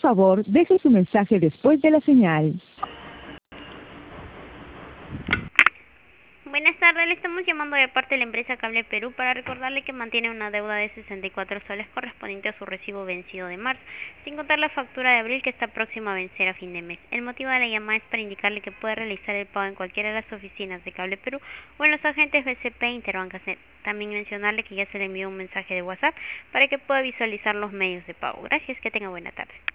favor, deje su mensaje después de la señal. Buenas tardes, le estamos llamando de parte de la empresa Cable Perú para recordarle que mantiene una deuda de 64 soles correspondiente a su recibo vencido de marzo, sin contar la factura de abril que está próxima a vencer a fin de mes. El motivo de la llamada es para indicarle que puede realizar el pago en cualquiera de las oficinas de Cable Perú o en los agentes BCP e Interbancasnet. También mencionarle que ya se le envió un mensaje de WhatsApp para que pueda visualizar los medios de pago. Gracias, que tenga buena tarde.